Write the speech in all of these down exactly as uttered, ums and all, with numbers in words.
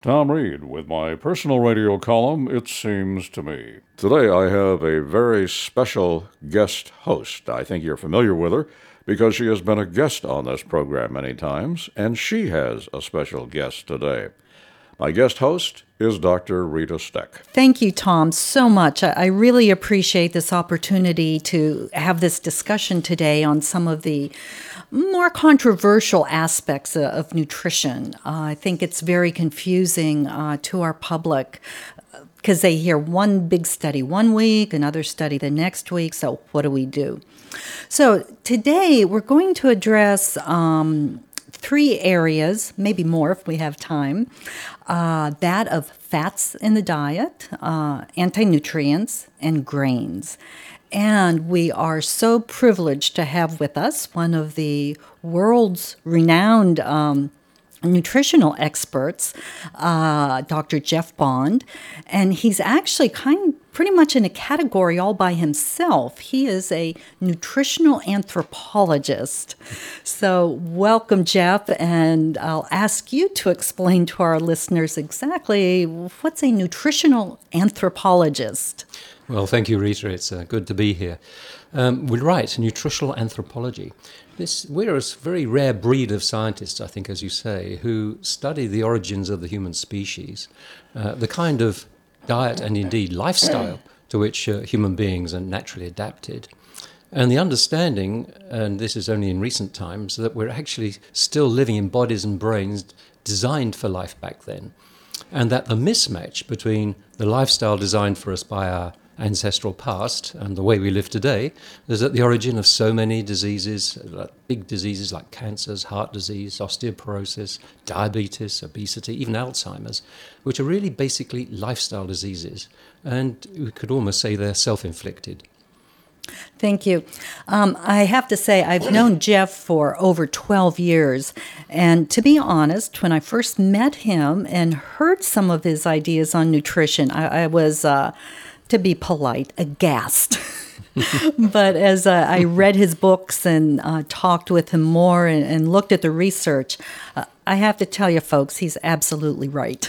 Tom Reed with my personal radio column, It Seems to Me. Today I have a very special guest host. I think you're familiar with her because she has been a guest on this program many times, and she has a special guest today. My guest host is Doctor Rita Steck. Thank you, Tom, so much. I really appreciate this opportunity to have this discussion today on some of the more controversial aspects of nutrition. Uh, I think it's very confusing uh, to our public because they hear one big study one week, another study the next week, so what do we do? So today we're going to address um, three areas, maybe more if we have time, uh, that of fats in the diet, uh, anti-nutrients, and grains. And we are so privileged to have with us one of the world's renowned um, nutritional experts, uh, Doctor Jeff Bond, and he's actually kind of pretty much in a category all by himself. He is a nutritional anthropologist. So welcome, Jeff, and I'll ask you to explain to our listeners exactly what's a nutritional anthropologist. Well, thank you, Rita. It's uh, good to be here. Um, we're right, nutritional anthropology. This, we're a very rare breed of scientists, I think, as you say, who study the origins of the human species, uh, the kind of diet and indeed lifestyle to which uh, human beings are naturally adapted. And the understanding, and this is only in recent times, that we're actually still living in bodies and brains designed for life back then. And that the mismatch between the lifestyle designed for us by our ancestral past and the way we live today is at the origin of so many diseases, like big diseases like cancers, heart disease, osteoporosis, diabetes, obesity, even Alzheimer's, which are really basically lifestyle diseases. And we could almost say they're self-inflicted. Thank you. Um, I have to say, I've known Jeff for over twelve years. And to be honest, when I first met him and heard some of his ideas on nutrition, I, I was, uh, to be polite, aghast. But as uh, I read his books and uh, talked with him more and, and looked at the research, uh, I have to tell you, folks, he's absolutely right.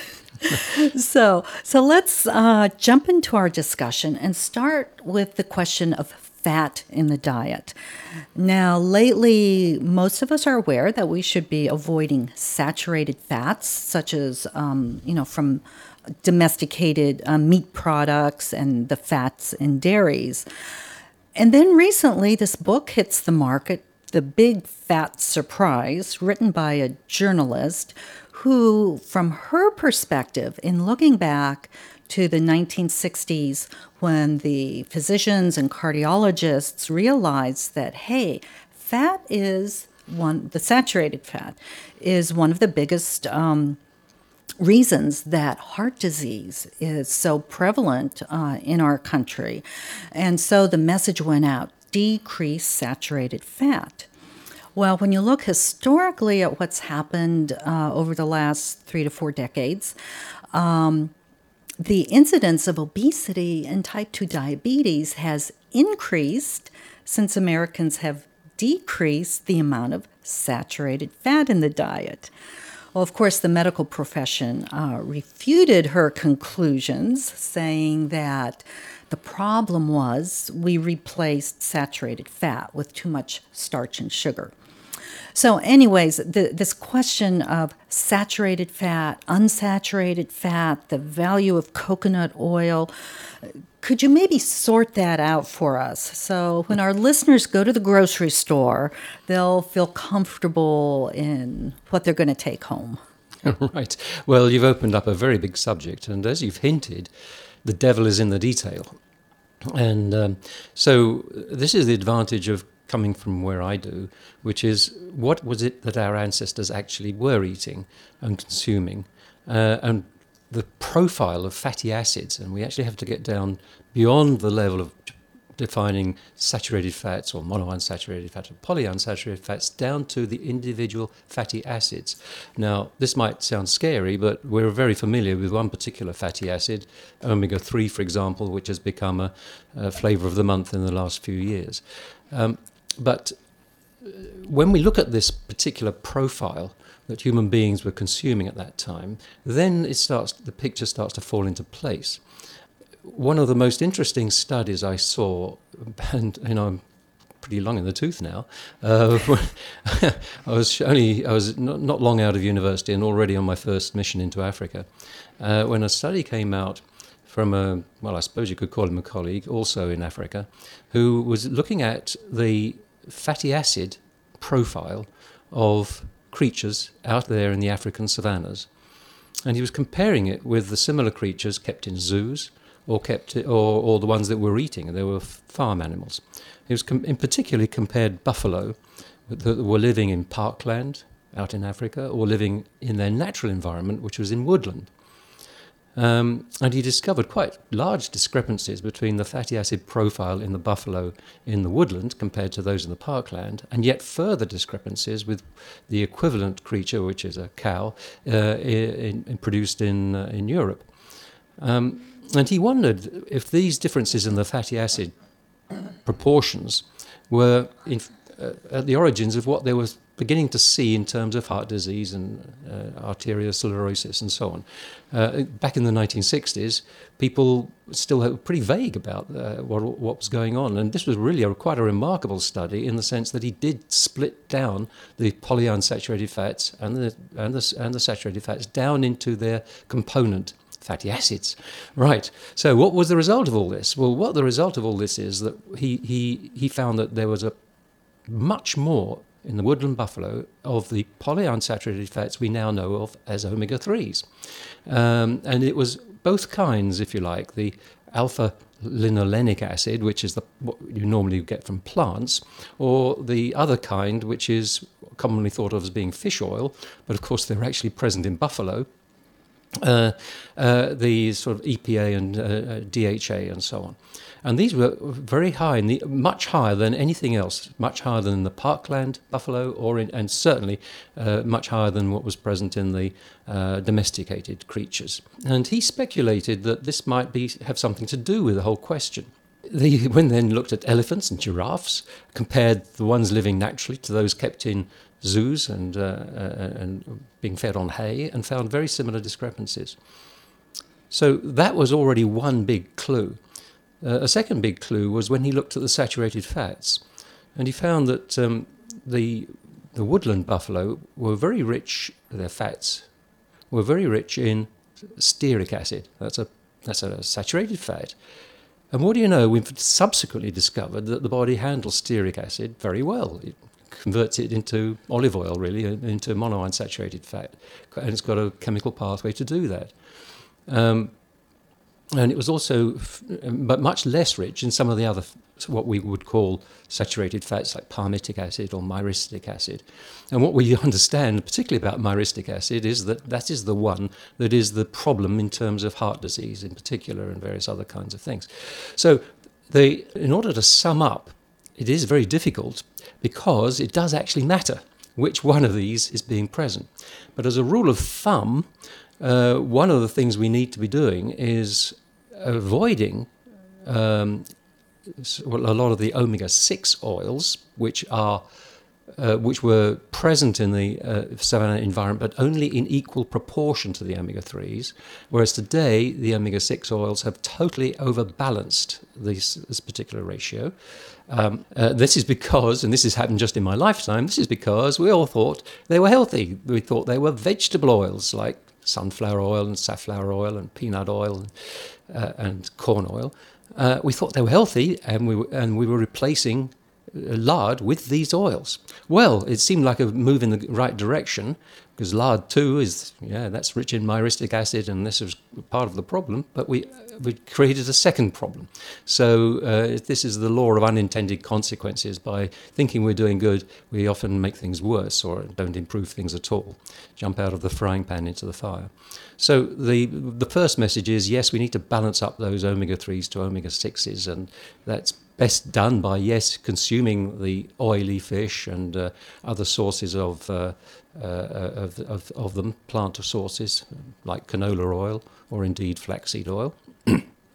so, so let's uh, jump into our discussion and start with the question of fat in the diet. Now, lately, most of us are aware that we should be avoiding saturated fats, such as, um, you know, from domesticated uh, meat products and the fats in dairies. And then recently, this book hits the market, The Big Fat Surprise, written by a journalist who, from her perspective, in looking back to the nineteen sixties, when the physicians and cardiologists realized that, hey, fat is one, the saturated fat is one of the biggest um, reasons that heart disease is so prevalent uh, in our country. And so the message went out, decrease saturated fat. Well, when you look historically at what's happened uh, over the last three to four decades, um, the incidence of obesity and type two diabetes has increased since Americans have decreased the amount of saturated fat in the diet. Well, of course, the medical profession uh, refuted her conclusions, saying that the problem was we replaced saturated fat with too much starch and sugar. So anyways, the, this question of saturated fat, unsaturated fat, the value of coconut oil, could you maybe sort that out for us? So when our listeners go to the grocery store, they'll feel comfortable in what they're going to take home. Right. Well, you've opened up a very big subject. And as you've hinted, the devil is in the detail. And um, so this is the advantage of coming from where I do, which is what was it that our ancestors actually were eating and consuming, uh, and the profile of fatty acids. And we actually have to get down beyond the level of defining saturated fats or monounsaturated fats or polyunsaturated fats down to the individual fatty acids. Now, this might sound scary, but we're very familiar with one particular fatty acid, omega three, for example, which has become a, a flavor of the month in the last few years. Um, but when we look at this particular profile, that human beings were consuming at that time, then it starts, the picture starts to fall into place. One of the most interesting studies I saw, and you know, I'm pretty long in the tooth now. Uh, I was only I was not, not long out of university and already on my first mission into Africa, uh, when a study came out from a, well, I suppose you could call him a colleague, also in Africa, who was looking at the fatty acid profile of creatures out there in the African savannas, and he was comparing it with the similar creatures kept in zoos or kept or, or the ones that were eating, and they were farm animals. He was com- in particularly compared buffalo that were living in parkland out in Africa or living in their natural environment, which was in woodland. Um, and he discovered quite large discrepancies between the fatty acid profile in the buffalo in the woodland compared to those in the parkland, and yet further discrepancies with the equivalent creature, which is a cow, uh, in, in, produced in, uh, in Europe. Um, and he wondered if these differences in the fatty acid proportions were in, uh, at the origins of what they were beginning to see in terms of heart disease and uh, arteriosclerosis and so on. Uh, back in the nineteen sixties, people still were pretty vague about uh, what, what was going on, and this was really a, quite a remarkable study in the sense that he did split down the polyunsaturated fats and the, and the, and the saturated fats down into their component fatty acids. Right. So what was the result of all this? Well, what the result of all this is that he he he found that there was a much more in the woodland buffalo of the polyunsaturated fats we now know of as omega threes. Um, and it was both kinds, if you like, the alpha linolenic acid, which is the, what you normally get from plants, or the other kind, which is commonly thought of as being fish oil, but of course they're actually present in buffalo. Uh, uh, the sort of E P A and uh, D H A and so on. And these were very high, in the, much higher than anything else, much higher than the parkland buffalo, or in, and certainly uh, much higher than what was present in the uh, domesticated creatures. And he speculated that this might be have something to do with the whole question. They when then looked at elephants and giraffes, compared the ones living naturally to those kept in zoos and, uh, uh, and being fed on hay, and found very similar discrepancies. So that was already one big clue. Uh, a second big clue was when he looked at the saturated fats, and he found that um, the the woodland buffalo were very rich, their fats were very rich in stearic acid. That's a that's a saturated fat. And what do you know, we've subsequently discovered that the body handles stearic acid very well. It converts it into olive oil, really, into monounsaturated fat, and it's got a chemical pathway to do that. Um, And it was also, but much less rich in some of the other, what we would call saturated fats, like palmitic acid or myristic acid. And what we understand, particularly about myristic acid, is that that is the one that is the problem in terms of heart disease in particular and various other kinds of things. So they, in order to sum up, it is very difficult because it does actually matter which one of these is being present. But as a rule of thumb, uh, one of the things we need to be doing is avoiding um, a lot of the omega six oils, which are uh, which were present in the uh, savanna environment, but only in equal proportion to the omega threes, whereas today the omega six oils have totally overbalanced this, this particular ratio. Um, uh, this is because, and this has happened just in my lifetime, this is because we all thought they were healthy. We thought they were vegetable oils like sunflower oil and safflower oil and peanut oil and, uh, and corn oil. Uh, we thought they were healthy, and we were, and we were replacing lard with these oils. Well, it seemed like a move in the right direction, because lard too is, yeah, that's rich in myristic acid, and this was part of the problem, but we we created a second problem. So uh, this is the law of unintended consequences. By thinking we're doing good, we often make things worse or don't improve things at all, jump out of the frying pan into the fire. So the the first message is, yes, we need to balance up those omega threes to omega sixes, and that's best done by, yes, consuming the oily fish and uh, other sources of, uh, uh, of, of, of them, plant sources like canola oil or indeed flaxseed oil.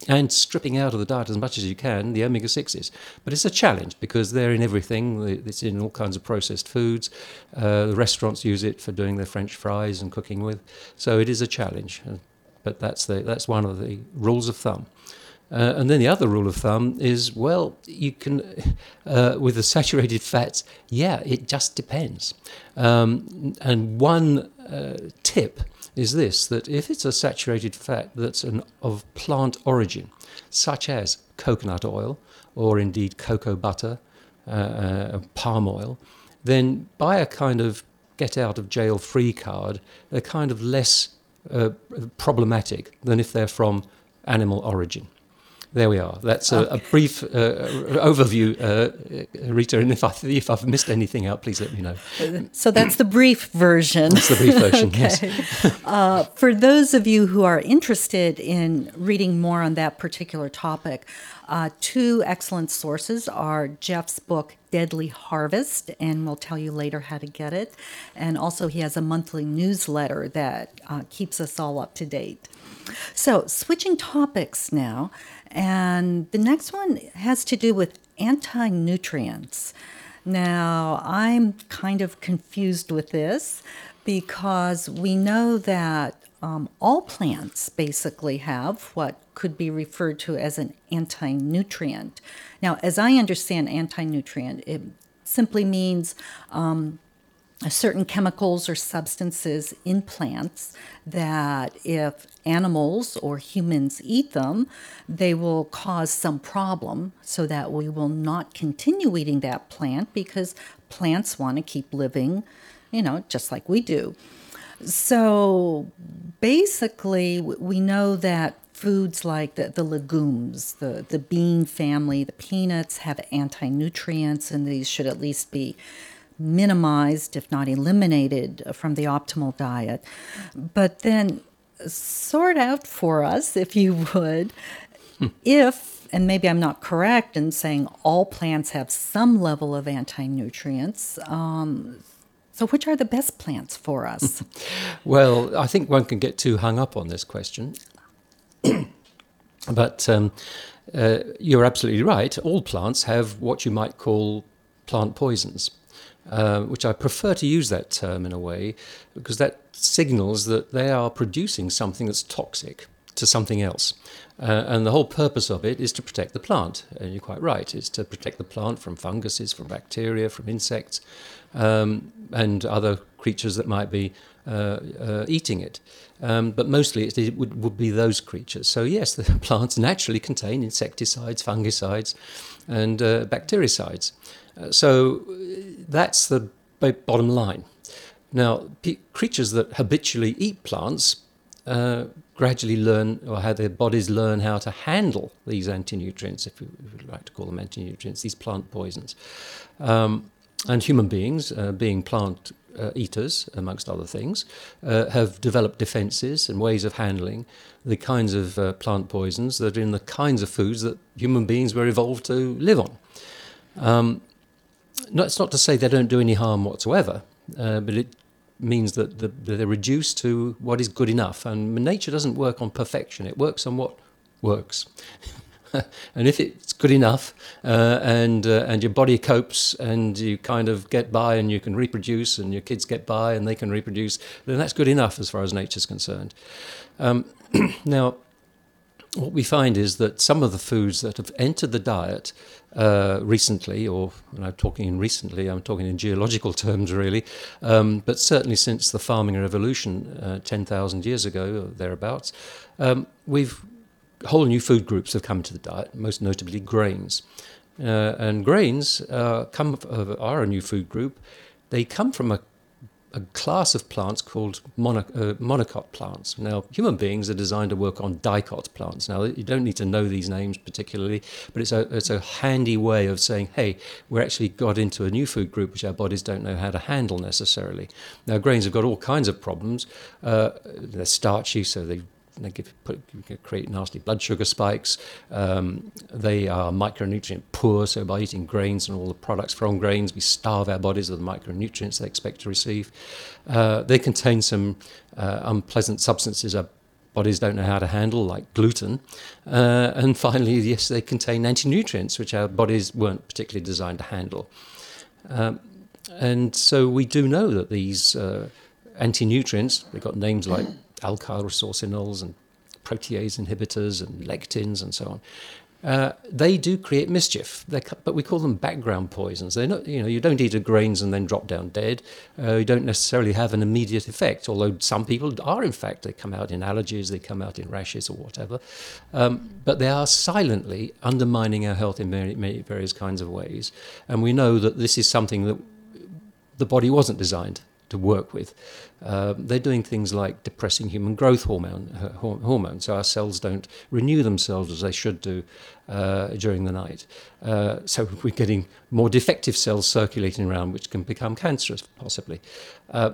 and stripping out of the diet as much as you can the omega sixes. But it's a challenge because they're in everything. It's in all kinds of processed foods. Uh, the restaurants use it for doing their French fries and cooking with. So it is a challenge. But that's the that's one of the rules of thumb. Uh, and then the other rule of thumb is, well, you can, uh, with the saturated fats, yeah, it just depends. Um, and one uh, tip is this, that if it's a saturated fat that's an, of plant origin, such as coconut oil, or indeed cocoa butter, uh, uh, palm oil, then buy a kind of get-out-of-jail-free card. They're kind of less uh, problematic than if they're from animal origin. There we are. That's a, a brief uh, overview, uh, Rita. And if, I, if I've missed anything out, please let me know. So that's the brief version. That's the brief version, okay. yes. uh, for those of you who are interested in reading more on that particular topic, uh, two excellent sources are Jeff's book, Deadly Harvest, and we'll tell you later how to get it. And also he has a monthly newsletter that uh, keeps us all up to date. So switching topics now, and the next one has to do with anti-nutrients. Now, I'm kind of confused with this because we know that um, all plants basically have what could be referred to as an anti-nutrient. Now, as I understand anti-nutrient, it simply means um, certain chemicals or substances in plants that if animals or humans eat them, they will cause some problem so that we will not continue eating that plant because plants want to keep living, you know, just like we do. So basically, we know that foods like the, the legumes, the, the bean family, the peanuts have anti-nutrients, and these should at least be minimized, if not eliminated, from the optimal diet. But then sort out for us, if you would, hmm. if, and maybe I'm not correct in saying all plants have some level of anti-nutrients, um, so which are the best plants for us? Well, I think one can get too hung up on this question. But um, uh, you're absolutely right. All plants have what you might call plant poisons. Uh, which I prefer to use that term in a way, because that signals that they are producing something that's toxic to something else. Uh, and the whole purpose of it is to protect the plant. And you're quite right, it's to protect the plant from funguses, from bacteria, from insects, um, and other creatures that might be uh, uh, eating it. Um, but mostly it, it would, would be those creatures. So yes, the plants naturally contain insecticides, fungicides, and uh, bactericides. Uh, so that's the bottom line. Now, p- creatures that habitually eat plants uh, gradually learn, or how their bodies learn how to handle these anti-nutrients, if you would like to call them anti-nutrients, these plant poisons. Um, and human beings, uh, being plant uh, eaters, amongst other things, uh, have developed defenses and ways of handling the kinds of uh, plant poisons that are in the kinds of foods that human beings were evolved to live on. Um, No, it's not to say they don't do any harm whatsoever, uh, but it means that the, they're reduced to what is good enough. And nature doesn't work on perfection; it works on what works. And if it's good enough, uh, and uh, and your body copes, and you kind of get by, and you can reproduce, and your kids get by, and they can reproduce, then that's good enough as far as nature's concerned. Um, now, what we find is that some of the foods that have entered the diet uh, recently, or when I'm talking in recently, I'm talking in geological terms really, um, but certainly since the farming revolution uh, ten thousand years ago, or thereabouts, um, we've whole new food groups have come into the diet, most notably grains. Uh, and grains uh, come uh, are a new food group. They come from a a class of plants called mono, uh, monocot plants. Now, human beings are designed to work on dicot plants. Now, you don't need to know these names particularly, but it's a it's a handy way of saying, hey, we're actually got into a new food group which our bodies don't know how to handle necessarily. Now, grains have got all kinds of problems. Uh, they're starchy, so they They give, put, create nasty blood sugar spikes. Um, they are micronutrient poor, so by eating grains and all the products from grains, we starve our bodies of the micronutrients they expect to receive. Uh, they contain some uh, unpleasant substances, uh, bodies don't know how to handle, like gluten. Uh, and finally, yes, they contain anti-nutrients, which our bodies weren't particularly designed to handle. Um, and so we do know that these uh, anti-nutrients, they've got names like alkyl resorcinols and protease inhibitors and lectins and so on. Uh, they do create mischief, They're, but we call them background poisons. They're not, you know, you don't eat a grains and then drop down dead. Uh, you don't necessarily have an immediate effect, although some people are, in fact, they come out in allergies, they come out in rashes or whatever. Um, but they are silently undermining our health in many, many various kinds of ways. And we know that this is something that the body wasn't designed to work with. Uh, they're doing things like depressing human growth hormone, uh, hormone, so our cells don't renew themselves as they should do uh, during the night. Uh, so we're getting more defective cells circulating around, which can become cancerous, possibly. Uh,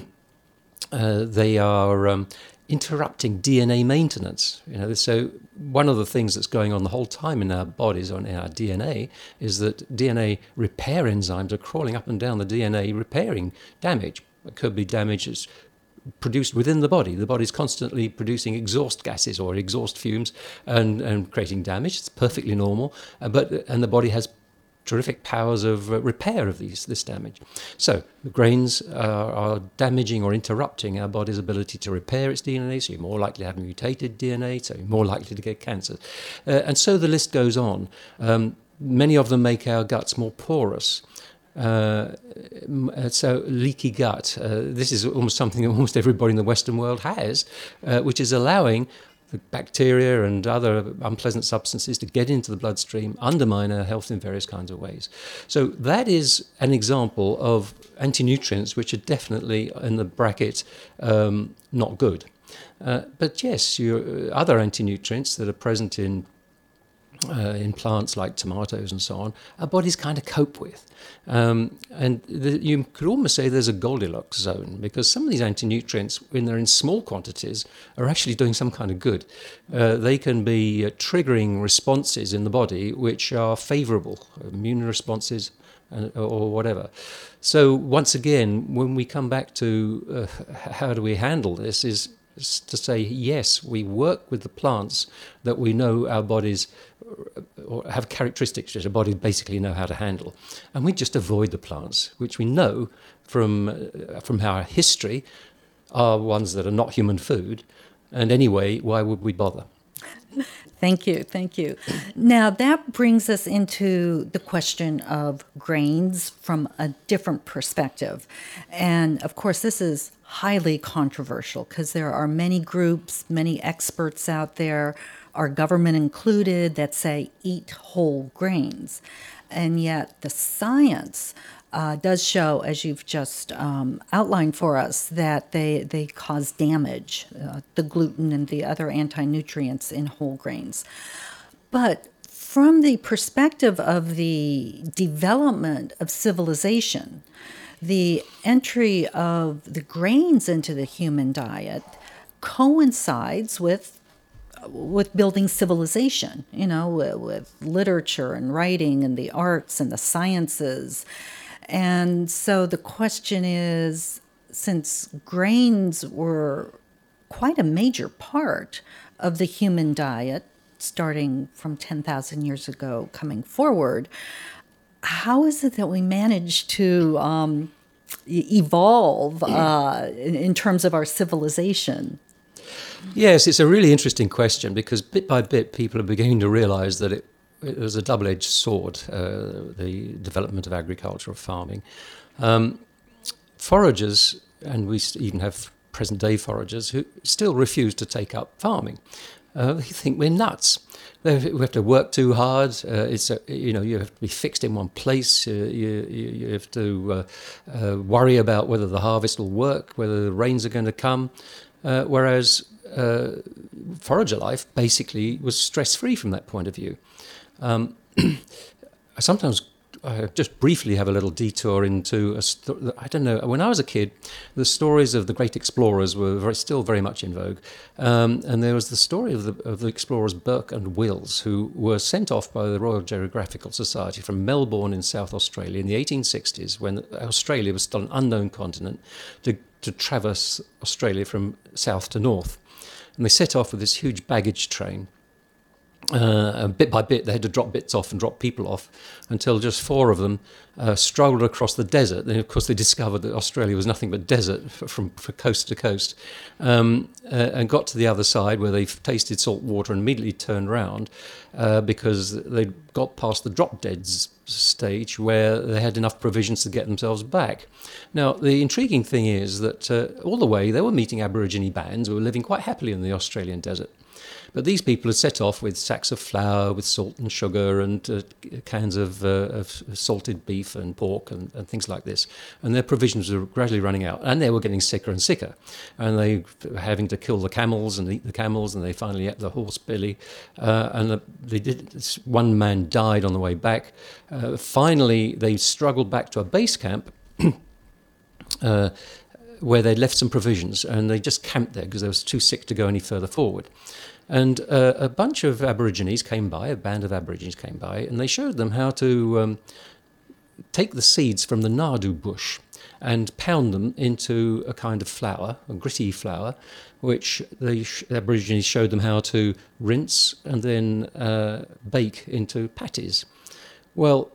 uh, they are um, interrupting D N A maintenance. You know, so one of the things that's going on the whole time in our bodies, or in our D N A, is that D N A repair enzymes are crawling up and down the D N A, repairing damage. It could be damage that's produced within the body. The body's constantly producing exhaust gases or exhaust fumes and, and creating damage. It's perfectly normal, uh, but and the body has terrific powers of uh, repair of these this damage. So the grains are, are damaging or interrupting our body's ability to repair its D N A, so you're more likely to have mutated D N A, so you're more likely to get cancer. Uh, and so the list goes on. Um, many of them make our guts more porous. Uh, so leaky gut, uh, this is almost something that almost everybody in the Western world has, uh, which is allowing the bacteria and other unpleasant substances to get into the bloodstream, undermine our health in various kinds of ways. So that is an example of anti-nutrients which are definitely in the bracket um, not good. Uh, but yes, your other anti-nutrients that are present in Uh, in plants like tomatoes and so on, our bodies kind of cope with. Um, and the, you could almost say there's a Goldilocks zone, because some of these anti-nutrients, when they're in small quantities, are actually doing some kind of good. Uh, they can be uh, triggering responses in the body which are favorable, immune responses uh, or whatever. So once again, when we come back to uh, how do we handle this, is to say, yes, we work with the plants that we know our bodies or have characteristics that our bodies basically know how to handle. And we just avoid the plants, which we know from, uh, from our history are ones that are not human food. And anyway, why would we bother? Thank you, thank you. Now, that brings us into the question of grains from a different perspective. And of course, this is highly controversial because there are many groups, many experts out there, our government included, that say eat whole grains. And yet the science uh, does show, as you've just um, outlined for us, that they, they cause damage, uh, the gluten and the other anti-nutrients in whole grains. But from the perspective of the development of civilization, the entry of the grains into the human diet coincides with with building civilization, you know, with, with literature and writing and the arts and the sciences. And so the question is, since grains were quite a major part of the human diet, starting from ten thousand years ago coming forward, how is it that we managed to um, evolve uh, in, in terms of our civilization? Yes, it's a really interesting question, because bit by bit people are beginning to realize that it, it was a double-edged sword, uh, the development of agriculture, of farming. Um, foragers, and we even have present-day foragers, who still refuse to take up farming. Uh, they think we're nuts. They, we have to work too hard. Uh, it's a, you know, you have to be fixed in one place. Uh, you, you, you have to uh, uh, worry about whether the harvest will work, whether the rains are going to come. Uh, whereas uh, forager life basically was stress-free from that point of view. Um, I sometimes uh, just briefly have a little detour into, a sto- I don't know, when I was a kid, the stories of the great explorers were very, still very much in vogue. Um, and there was the story of the, of the explorers Burke and Wills, who were sent off by the Royal Geographical Society from Melbourne in South Australia in the eighteen sixties, when Australia was still an unknown continent, to to traverse Australia from south to north. and they set off with this huge baggage train. Uh, and bit by bit, they had to drop bits off and drop people off until just four of them uh, struggled across the desert. And of course, they discovered that Australia was nothing but desert f- from, from coast to coast, um, uh, and got to the other side where they tasted salt water and immediately turned round uh, because they'd got past the drop dead stage where they had enough provisions to get themselves back. Now, the intriguing thing is that uh, all the way they were meeting Aborigine bands who were living quite happily in the Australian desert. But these people had set off with sacks of flour, with salt and sugar, and uh, cans of, uh, of salted beef and pork and, and things like this. And their provisions were gradually running out, and they were getting sicker and sicker. And they were having to kill the camels and eat the camels, and they finally ate the horse belly. Uh, and the, they did. One man died on the way back. Uh, finally, they struggled back to a base camp. uh, where they'd left some provisions, and they just camped there because they was too sick to go any further forward. And uh, a bunch of Aborigines came by, a band of Aborigines came by, and they showed them how to um, take the seeds from the nardoo bush and pound them into a kind of flour, a gritty flour, which the Aborigines showed them how to rinse and then uh, bake into patties. Well,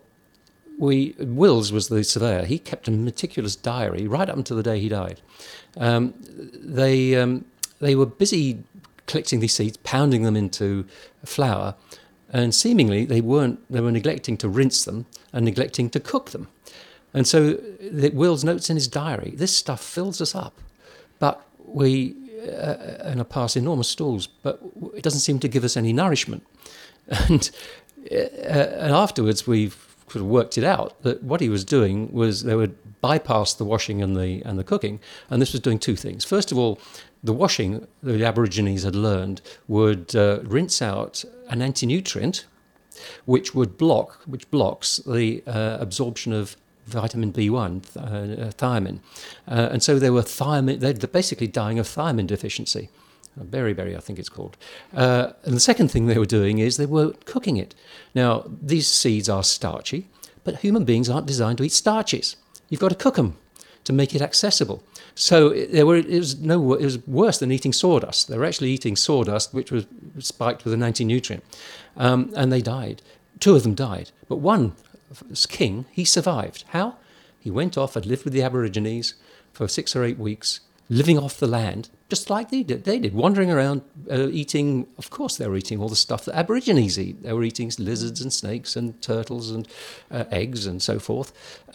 we Wills was the surveyor. He kept a meticulous diary right up until the day he died. Um, they um, they were busy collecting these seeds, pounding them into flour, and seemingly they weren't. They were neglecting to rinse them and neglecting to cook them. And so the, Wills notes in his diary, this stuff fills us up, but we uh, and are past enormous stalls, but it doesn't seem to give us any nourishment. And uh, and afterwards we've sort of worked it out that what he was doing was they would bypass the washing and the and the cooking, and this was doing two things. First of all, the washing, the Aborigines had learned, would uh, rinse out an anti-nutrient which would block, which blocks the uh, absorption of vitamin B one, th- uh, thiamine. Uh, and so they were thiamine, they're basically dying of thiamine deficiency. Beriberi, I think it's called. Uh, and the second thing they were doing is they were cooking it. Now, these seeds are starchy, but human beings aren't designed to eat starches. You've got to cook them to make it accessible. So it, there were, it was no, it was worse than eating sawdust. They were actually eating sawdust, which was spiked with an anti-nutrient, um, and they died. Two of them died, but one, king, he survived. How? He went off and lived with the Aborigines for six or eight weeks, living off the land, just like they did. They did, wandering around, uh, eating. Of course, they were eating all the stuff that Aborigines eat. They were eating lizards and snakes and turtles and uh, eggs and so forth,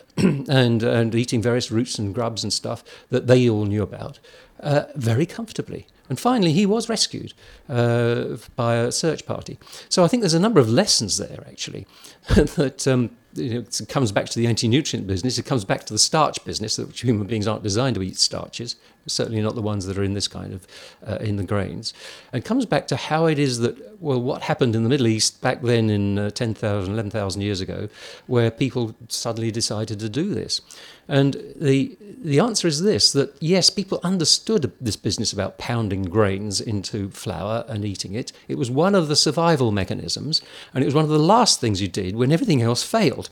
and and eating various roots and grubs and stuff that they all knew about, uh, very comfortably. And finally, he was rescued uh, by a search party. So I think there's a number of lessons there, actually, that um, you know, it comes back to the anti-nutrient business. It comes back to the starch business, that human beings aren't designed to eat starches, certainly not the ones that are in this kind of, uh, in the grains. And comes back to how it is that, well, what happened in the Middle East back then in uh, ten thousand, eleven thousand years ago, where people suddenly decided to do this. And the the answer is this, that yes, people understood this business about pounding grains into flour and eating it. It was one of the survival mechanisms, and it was one of the last things you did when everything else failed.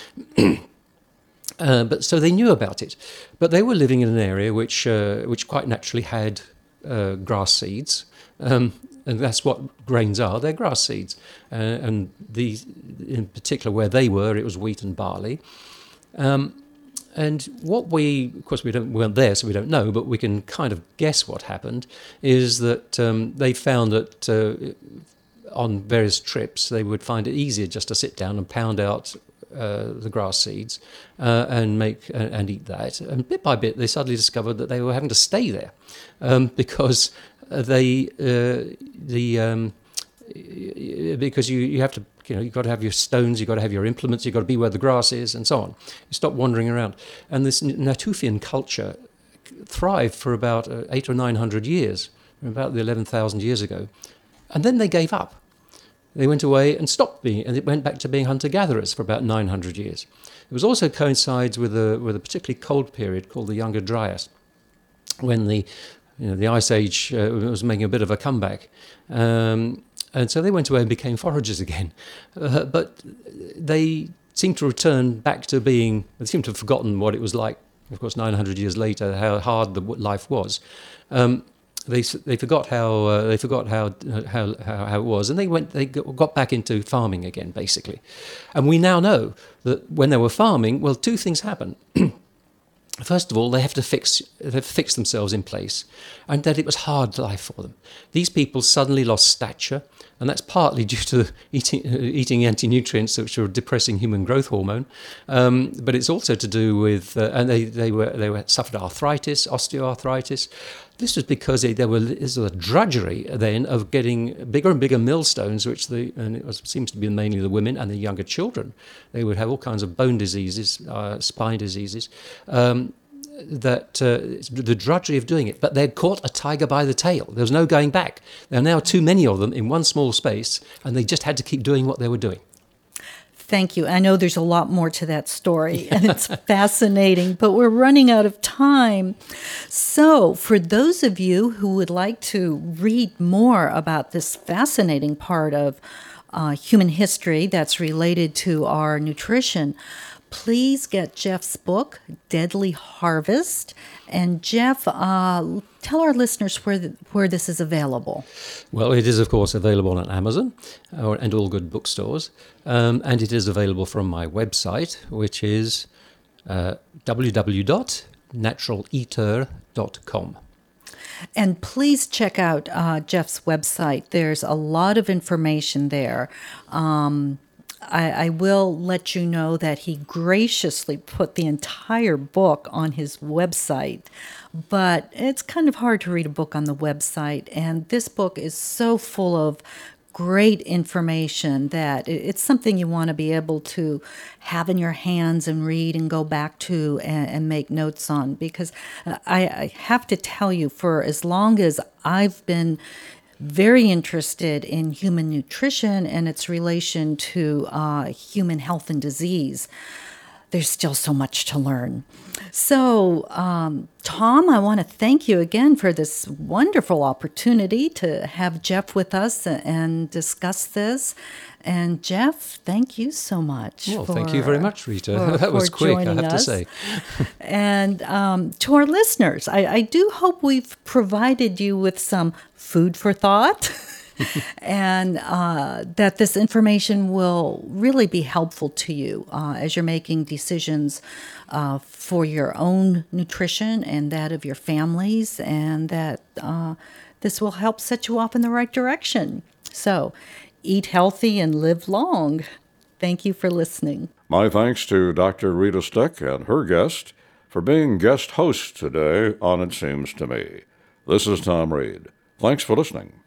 uh, but so they knew about it. But they were living in an area which uh, which quite naturally had uh, grass seeds. Um, and that's what grains are, they're grass seeds. Uh, and these, in particular where they were, it was wheat and barley. Um, And what we, of course, we don't we weren't there, so we don't know, but we can kind of guess what happened, is that um, they found that uh, on various trips they would find it easier just to sit down and pound out uh, the grass seeds uh, and make uh, and eat that. And bit by bit, they suddenly discovered that they were having to stay there um, because they uh, the um, because you, you have to. You know, you've got to have your stones, you've got to have your implements, you've got to be where the grass is, and so on. You stop wandering around. And this Natufian culture thrived for about uh, eight or nine hundred years, about the eleven thousand years ago. And then they gave up. They went away and stopped being, and it went back to being hunter-gatherers for about nine hundred years. It was also coincides with a with a particularly cold period called the Younger Dryas, when the you know the Ice Age uh, was making a bit of a comeback. Um, And so they went away and became foragers again. Uh, but they seemed to return back to being, they seemed to have forgotten what it was like, of course, nine hundred years later, how hard the life was. Um, they s- they forgot how uh, they forgot how, uh, how how how it was, and they went they g- got back into farming again, basically. And we now know that when they were farming, well, two things happened. First of all, they have to fix they have to fix themselves in place, and that it was hard life for them. These people suddenly lost stature, and that's partly due to eating uh, eating anti-nutrients, which are depressing human growth hormone. Um, but it's also to do with uh, and they they were they were suffered arthritis, osteoarthritis. This was because they, there were this was a drudgery then of getting bigger and bigger millstones, which the and it was, seems to be mainly the women and the younger children. They would have all kinds of bone diseases, uh, spine diseases. Um, that uh, the drudgery of doing it, but they'd caught a tiger by the tail. There was no going back. There are now too many of them in one small space, and they just had to keep doing what they were doing. Thank you. I know there's a lot more to that story, and it's fascinating, but we're running out of time. So, for those of you who would like to read more about this fascinating part of uh, human history that's related to our nutrition, please get Jeff's book, Deadly Harvest. And Jeff, uh, tell our listeners where the, where this is available. Well, it is, of course, available on Amazon or, and all good bookstores. Um, and it is available from my website, which is uh, w w w dot natural eater dot com. And please check out uh, Jeff's website. There's a lot of information there. Um, I, I will let you know that he graciously put the entire book on his website, but it's kind of hard to read a book on the website. And this book is so full of great information that it's something you want to be able to have in your hands and read and go back to and, and make notes on. Because I, I have to tell you, for as long as I've been very interested in human nutrition and its relation to uh, human health and disease, there's still so much to learn. So, um, Tom, I want to thank you again for this wonderful opportunity to have Jeff with us and discuss this. And Jeff, thank you so much. Well, for, thank you very much, Rita. For, that was for quick, I have us. to say. And um, to our listeners, I, I do hope we've provided you with some food for thought. and uh, that this information will really be helpful to you uh, as you're making decisions uh, for your own nutrition and that of your families, and that uh, this will help set you off in the right direction. So, eat healthy and live long. Thank you for listening. My thanks to Doctor Rita Steck and her guest for being guest hosts today on It Seems to Me. This is Tom Reed. Thanks for listening.